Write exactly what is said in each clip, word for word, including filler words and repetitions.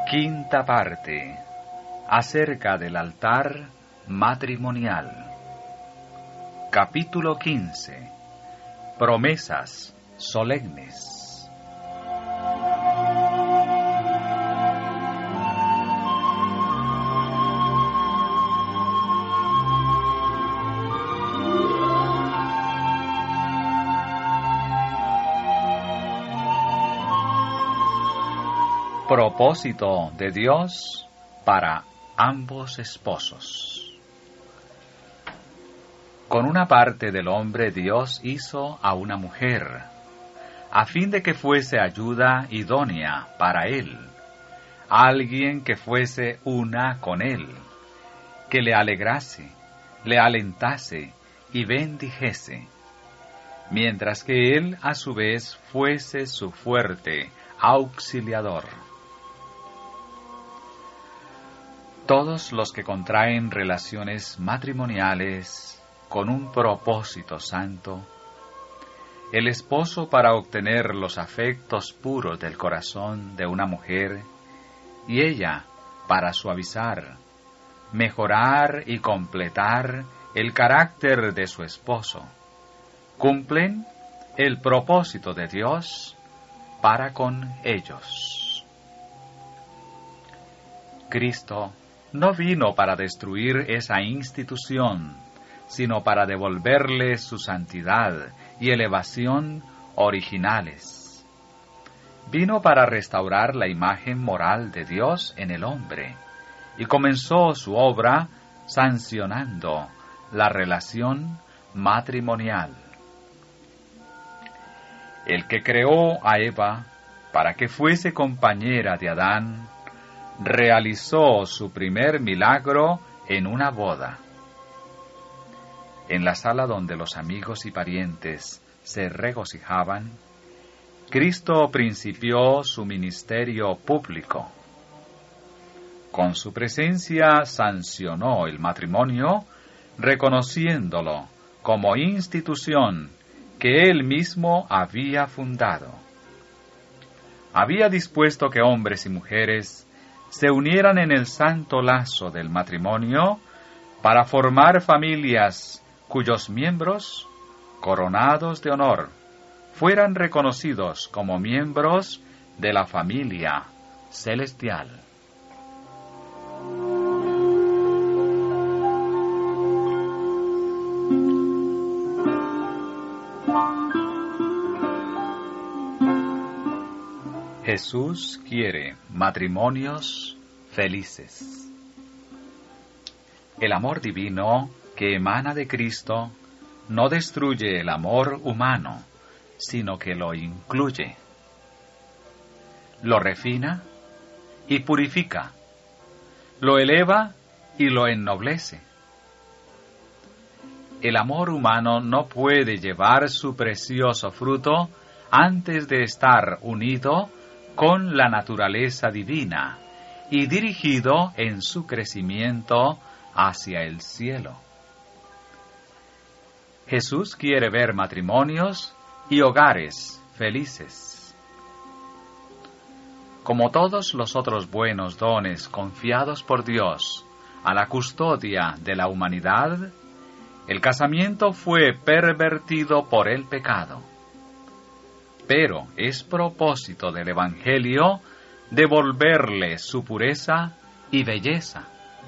Quinta parte. Acerca del altar matrimonial. Capítulo quince. Promesas solemnes. Propósito de Dios para ambos esposos. Con una parte del hombre Dios hizo a una mujer, a fin de que fuese ayuda idónea para él, alguien que fuese una con él, que le alegrase, le alentase y bendijese, mientras que él a su vez fuese su fuerte auxiliador. Todos los que contraen relaciones matrimoniales con un propósito santo, el esposo para obtener los afectos puros del corazón de una mujer y ella para suavizar, mejorar y completar el carácter de su esposo, cumplen el propósito de Dios para con ellos. Cristo no vino para destruir esa institución, sino para devolverle su santidad y elevación originales. Vino para restaurar la imagen moral de Dios en el hombre, y comenzó su obra sancionando la relación matrimonial. El que creó a Eva para que fuese compañera de Adán, realizó su primer milagro en una boda. En la sala donde los amigos y parientes se regocijaban, Cristo principió su ministerio público. Con su presencia sancionó el matrimonio, reconociéndolo como institución que él mismo había fundado. Había dispuesto que hombres y mujeres se unieran en el santo lazo del matrimonio para formar familias cuyos miembros, coronados de honor, fueran reconocidos como miembros de la familia celestial. Jesús quiere matrimonios felices. El amor divino que emana de Cristo no destruye el amor humano, sino que lo incluye, lo refina y purifica, lo eleva y lo ennoblece. El amor humano no puede llevar su precioso fruto antes de estar unido con la naturaleza divina y dirigido en su crecimiento hacia el cielo. Jesús quiere ver matrimonios y hogares felices. Como todos los otros buenos dones confiados por Dios a la custodia de la humanidad, el casamiento fue pervertido por el pecado. Pero es propósito del Evangelio devolverle su pureza y belleza.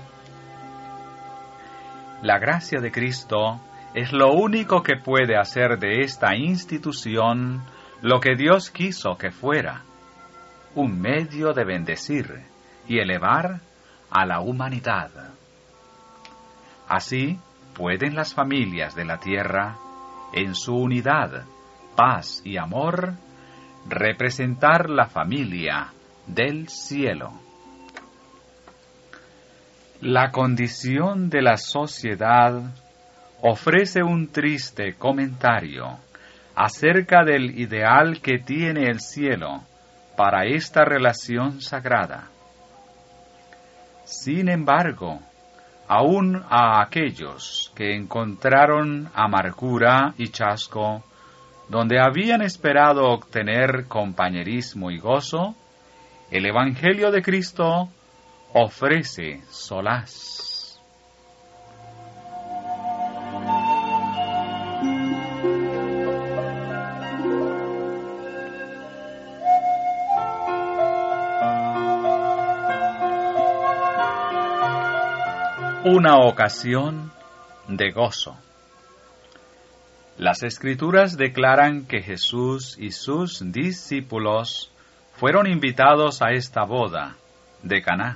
La gracia de Cristo es lo único que puede hacer de esta institución lo que Dios quiso que fuera, un medio de bendecir y elevar a la humanidad. Así pueden las familias de la tierra, en su unidad, paz y amor, representar la familia del cielo. La condición de la sociedad ofrece un triste comentario acerca del ideal que tiene el cielo para esta relación sagrada. Sin embargo, aún a aquellos que encontraron amargura y chasco donde habían esperado obtener compañerismo y gozo, El Evangelio de Cristo ofrece solaz. Una ocasión de gozo. Las Escrituras declaran que Jesús y sus discípulos fueron invitados a esta boda de Caná.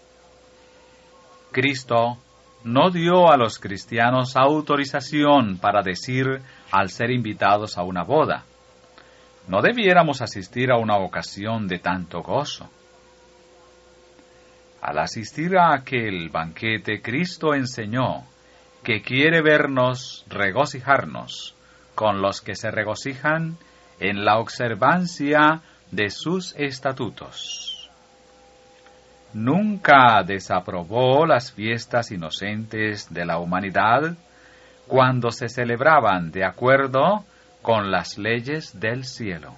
Cristo no dio a los cristianos autorización para decir al ser invitados a una boda: no debiéramos asistir a una ocasión de tanto gozo. Al asistir a aquel banquete, Cristo enseñó que quiere vernos regocijarnos con los que se regocijan en la observancia de sus estatutos. Nunca desaprobó las fiestas inocentes de la humanidad cuando se celebraban de acuerdo con las leyes del cielo.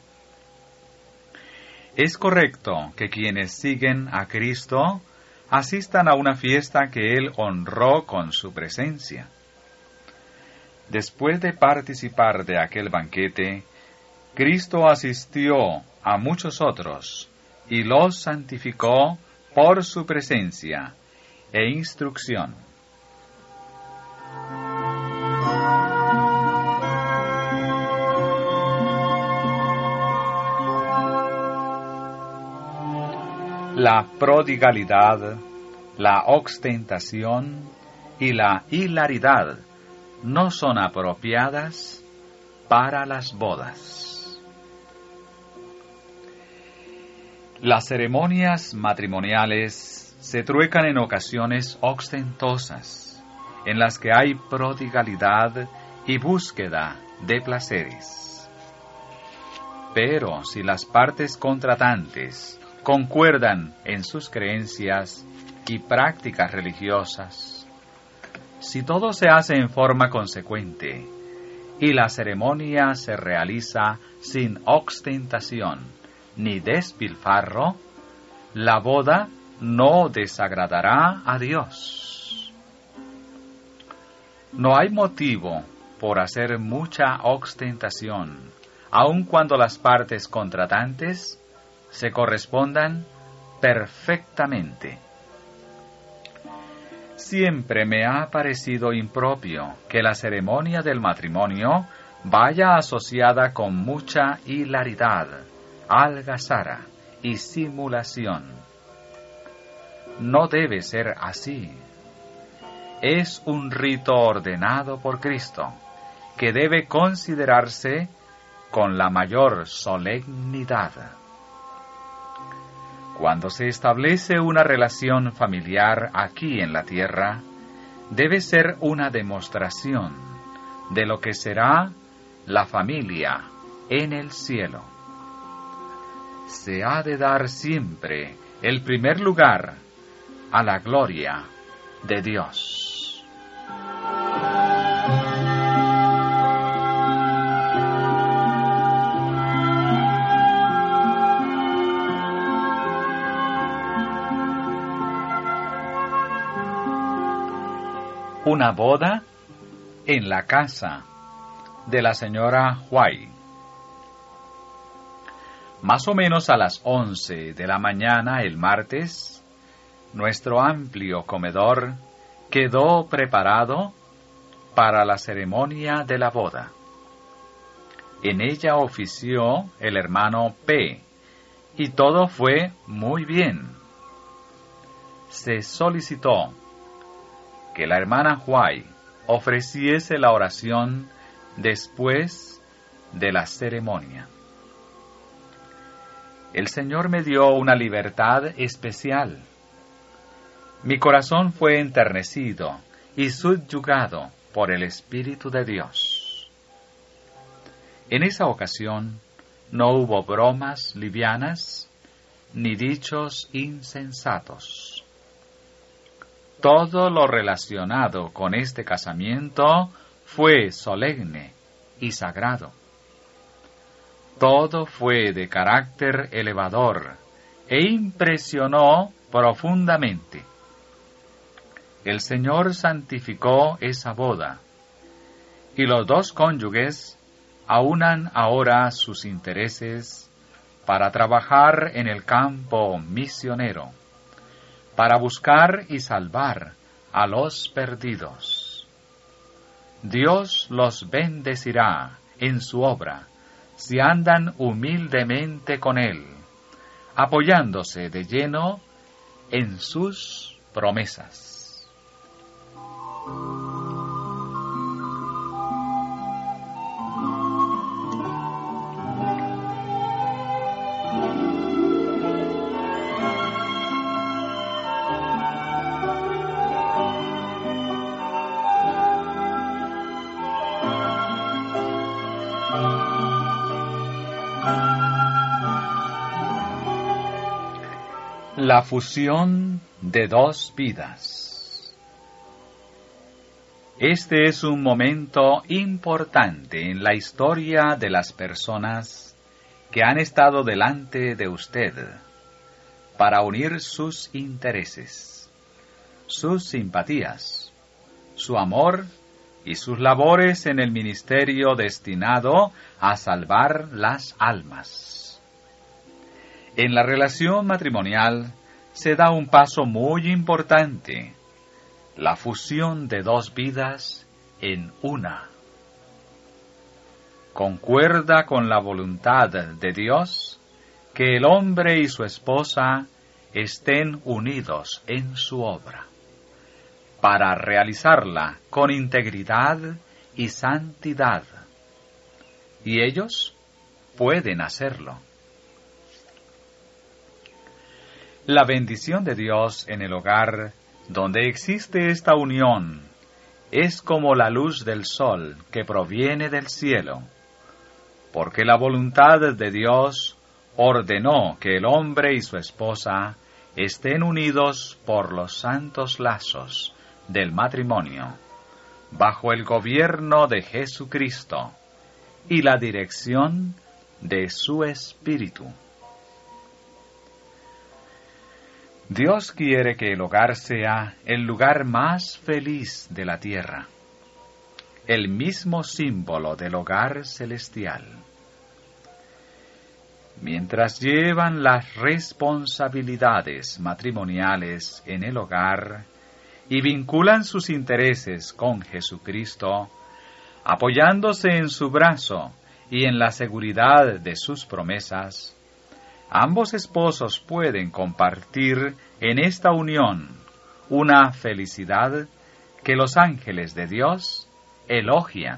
Es correcto que quienes siguen a Cristo asistan a una fiesta que Él honró con su presencia. Después de participar de aquel banquete, Cristo asistió a muchos otros y los santificó por su presencia e instrucción. La prodigalidad, la ostentación y la hilaridad no son apropiadas para las bodas. Las ceremonias matrimoniales se truecan en ocasiones ostentosas, en las que hay prodigalidad y búsqueda de placeres. Pero si las partes contratantes concuerdan en sus creencias y prácticas religiosas, si todo se hace en forma consecuente y la ceremonia se realiza sin ostentación ni despilfarro, la boda no desagradará a Dios. No hay motivo por hacer mucha ostentación, aun cuando las partes contratantes se correspondan perfectamente. Siempre me ha parecido impropio que la ceremonia del matrimonio vaya asociada con mucha hilaridad, algazara y simulación. No debe ser así. Es un rito ordenado por Cristo, que debe considerarse con la mayor solemnidad. Cuando se establece una relación familiar aquí en la tierra, debe ser una demostración de lo que será la familia en el cielo. Se ha de dar siempre el primer lugar a la gloria de Dios. Una boda en la casa de la señora White. Más o menos a las once de la mañana el martes, nuestro amplio comedor quedó preparado para la ceremonia de la boda. En ella ofició el hermano P. y todo fue muy bien. Se solicitó que la hermana White ofreciese la oración después de la ceremonia. El Señor me dio una libertad especial. Mi corazón fue enternecido y subyugado por el Espíritu de Dios. En esa ocasión no hubo bromas livianas ni dichos insensatos. Todo lo relacionado con este casamiento fue solemne y sagrado. Todo fue de carácter elevador e impresionó profundamente. El Señor santificó esa boda, y los dos cónyuges aunan ahora sus intereses para trabajar en el campo misionero, para buscar y salvar a los perdidos. Dios los bendecirá en su obra si andan humildemente con Él, apoyándose de lleno en sus promesas. La fusión de dos vidas. Este es un momento importante en la historia de las personas que han estado delante de usted para unir sus intereses, sus simpatías, su amor y sus labores en el ministerio destinado a salvar las almas. En la relación matrimonial se da un paso muy importante, la fusión de dos vidas en una. Concuerda con la voluntad de Dios que el hombre y su esposa estén unidos en su obra, para realizarla con integridad y santidad. Y ellos pueden hacerlo. La bendición de Dios en el hogar donde existe esta unión es como la luz del sol que proviene del cielo, porque la voluntad de Dios ordenó que el hombre y su esposa estén unidos por los santos lazos del matrimonio, bajo el gobierno de Jesucristo y la dirección de su Espíritu. Dios quiere que el hogar sea el lugar más feliz de la tierra, el mismo símbolo del hogar celestial. Mientras llevan las responsabilidades matrimoniales en el hogar y vinculan sus intereses con Jesucristo, apoyándose en su brazo y en la seguridad de sus promesas, ambos esposos pueden compartir en esta unión una felicidad que los ángeles de Dios elogian.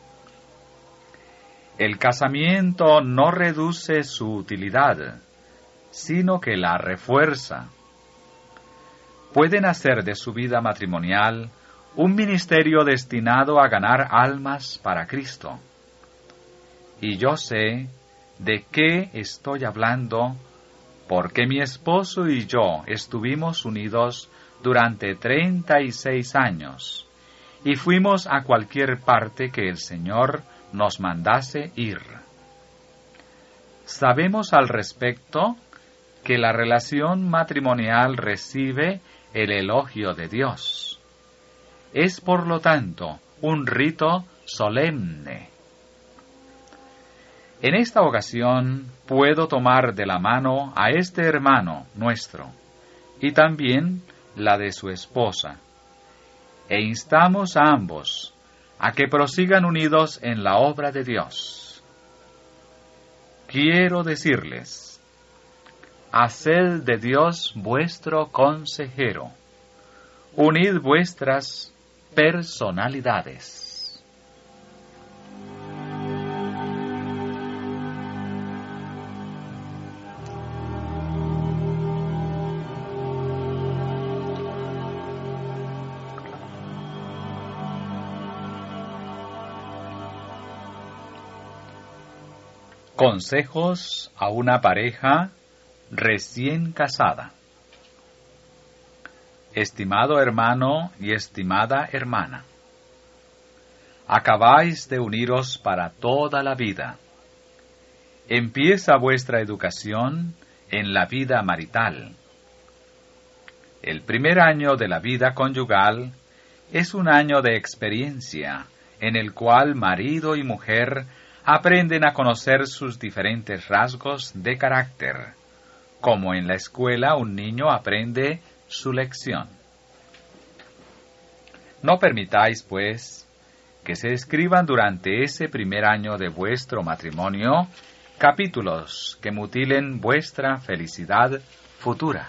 El casamiento no reduce su utilidad, sino que la refuerza. Pueden hacer de su vida matrimonial un ministerio destinado a ganar almas para Cristo. Y yo sé de qué estoy hablando, porque mi esposo y yo estuvimos unidos durante treinta y seis años, y fuimos a cualquier parte que el Señor nos mandase ir. Sabemos al respecto que la relación matrimonial recibe el elogio de Dios. Es por lo tanto un rito solemne. En esta ocasión puedo tomar de la mano a este hermano nuestro, y también la de su esposa, e instamos a ambos a que prosigan unidos en la obra de Dios. Quiero decirles, haced de Dios vuestro consejero, unid vuestras personalidades. Consejos a una pareja recién casada. Estimado hermano y estimada hermana, acabáis de uniros para toda la vida. Empieza vuestra educación en la vida marital. El primer año de la vida conyugal es un año de experiencia en el cual marido y mujer aprenden a conocer sus diferentes rasgos de carácter, como en la escuela un niño aprende su lección. No permitáis, pues, que se escriban durante ese primer año de vuestro matrimonio capítulos que mutilen vuestra felicidad futura.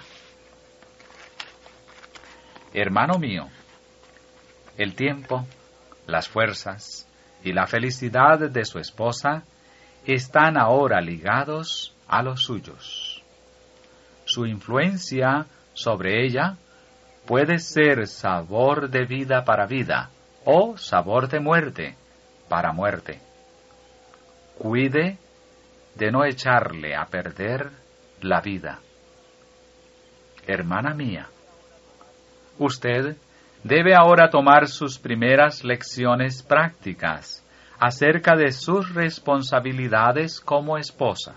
Hermano mío, el tiempo, las fuerzas y la felicidad de su esposa están ahora ligados a los suyos. Su influencia sobre ella puede ser sabor de vida para vida o sabor de muerte para muerte. Cuide de no echarle a perder la vida. Hermana mía, usted debe ahora tomar sus primeras lecciones prácticas acerca de sus responsabilidades como esposa.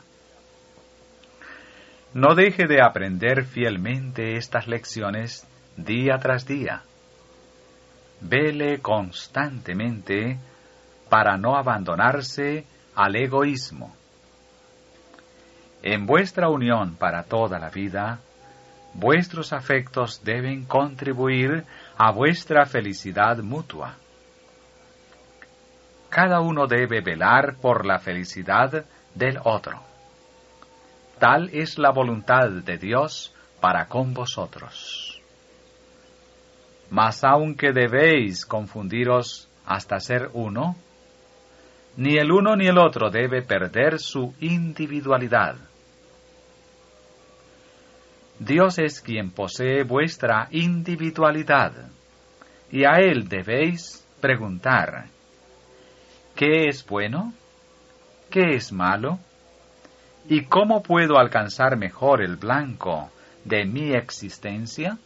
No deje de aprender fielmente estas lecciones día tras día. Vele constantemente para no abandonarse al egoísmo. En vuestra unión para toda la vida, vuestros afectos deben contribuir a vuestra felicidad mutua. Cada uno debe velar por la felicidad del otro. Tal es la voluntad de Dios para con vosotros. Mas aunque debéis confundiros hasta ser uno, ni el uno ni el otro debe perder su individualidad. Dios es quien posee vuestra individualidad, y a Él debéis preguntar, ¿qué es bueno? ¿Qué es malo? ¿Y cómo puedo alcanzar mejor el blanco de mi existencia?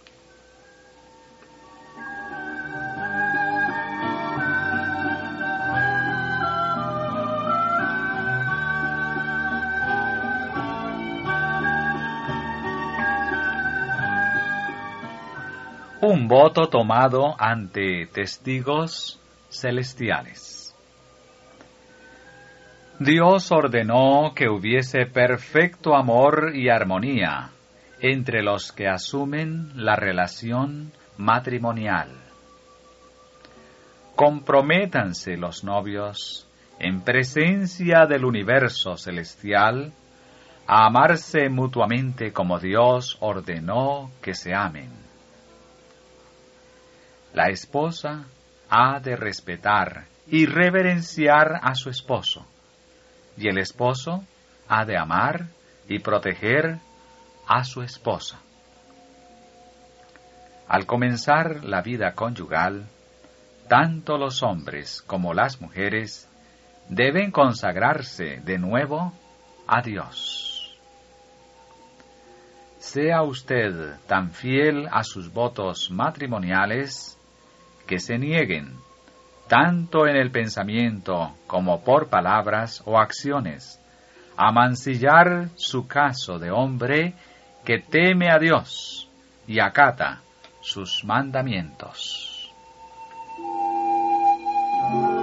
Un voto tomado ante testigos celestiales. Dios ordenó que hubiese perfecto amor y armonía entre los que asumen la relación matrimonial. Comprométanse los novios, en presencia del universo celestial, a amarse mutuamente como Dios ordenó que se amen. La esposa ha de respetar y reverenciar a su esposo, y el esposo ha de amar y proteger a su esposa. Al comenzar la vida conyugal, tanto los hombres como las mujeres deben consagrarse de nuevo a Dios. Sea usted tan fiel a sus votos matrimoniales que se nieguen, tanto en el pensamiento como por palabras o acciones, a mancillar su caso de hombre que teme a Dios y acata sus mandamientos.